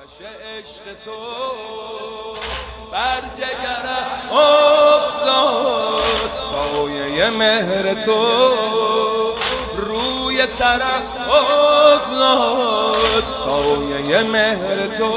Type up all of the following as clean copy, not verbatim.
عشق تو بر جگرم افتاد، سایه مهر تو روی سرم افتاد، سایه مهر تو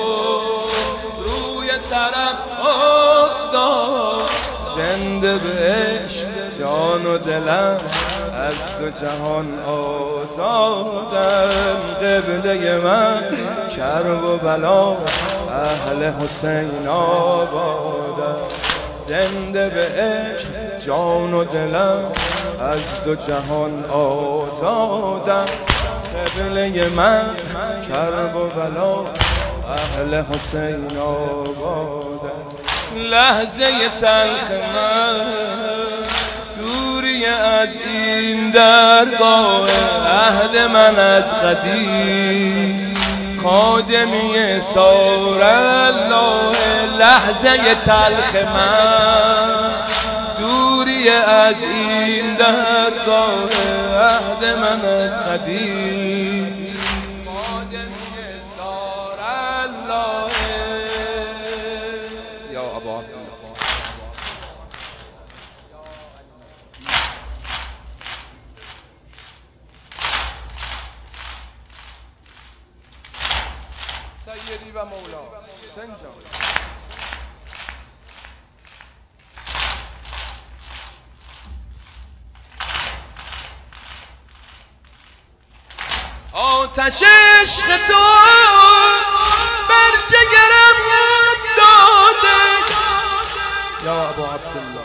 روی سرم افتاد. زنده به عشق جان و دلم، از دو جهان آزادم. قبله من کرب و بلا، اهل حسین آبادم. زنده به عشق جان و دلم، از دو جهان آزادم. قبله من کرب و بلا، اهل حسین آبادم. لحظه تلخ من دوری از این درگاه، عهد من از قدیم خادمی سار الله. لحظه تلخ من دوری از این درگاه، عهد من از قدیم خادمی سار الله. یا ابا عبدالله سیدی و مولا حسین جان. آتش عشق تو بر جگرم افتاده. یا ابا عبدالله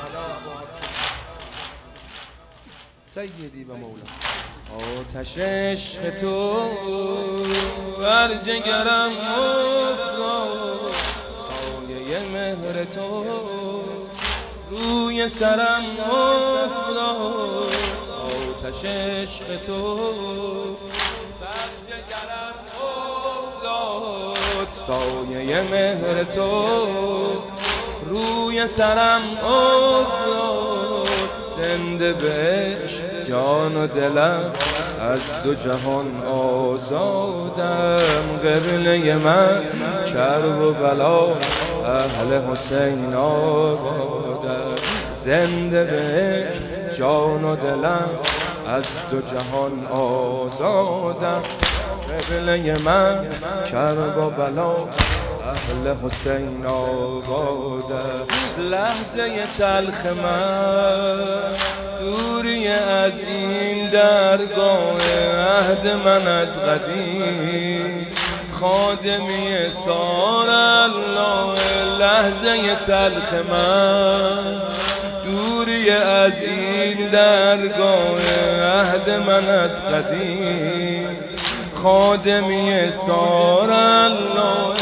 سیدی و مولا. آتش عشق تو بر جگرم افتاد، سایه مهر تو روی سرم افتاد. آتش عشق تو بر جگرم افتاد، سایه مهر تو روی سرم افتاد. زنده به عشق جان و دلم، از دو جهان آزادم. قبله من کرب و بلا، اهل حسین آبادم. زنده به عشق جان و دلم، از دو جهان آزادم. قبله من کرب و بلا، اهل حسین آبادم. لحظه تلخ من دوری از این درگاه، عهد من از قدیم خادمی سار الله. لحظه تلخ من دوری از این درگاه، عهد من از قدیم خادمی سار الله.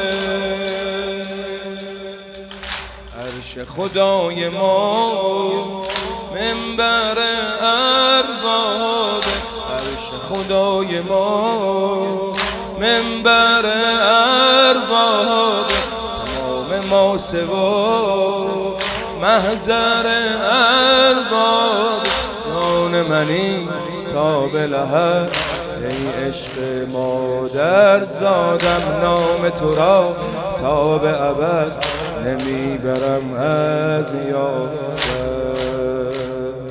عرش خدای ما منبر ارباب، عرش خدای ما منبر ارباب. تمام ما سوا محضر ارباب. جان منی تا به لحد ای عشق مادر زادم. نام تو را تا به ابد نمیبرم از یادم.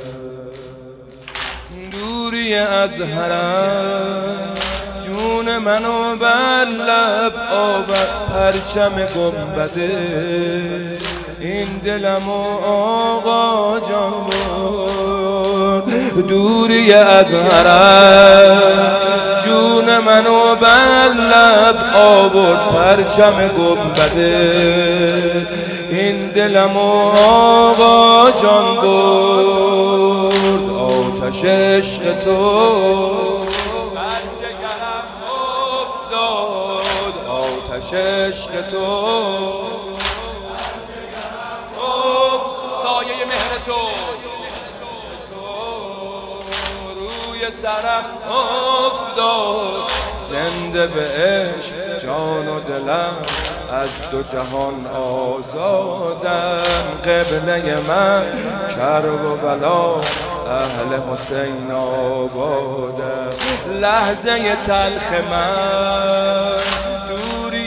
دوری از حرم جون منو بر لب آورد. پرچم گنبده این دلم و آقا جان برد. دوری از حرم جون منو بر لب آورد. پرچم گنبده این دلم و آقا جان برد. آتش عشق تو بر جگرم افتاد، آتش عشق تو سایه مهر تو روی سرم افتاد. زنده به عشق جان و دلم، از دو جهان آزادم. قبله من کرب و بلا، اهل حسین آبادم. لحظه تلخ من دوری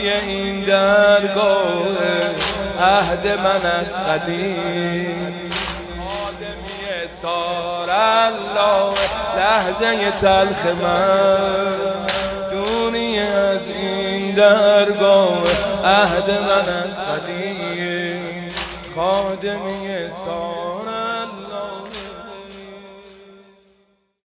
درگاه عهد من از قدیم خادمی سار الله لحظه تلخ من دونی از این درگاه عهد من از قدیم خادمی سار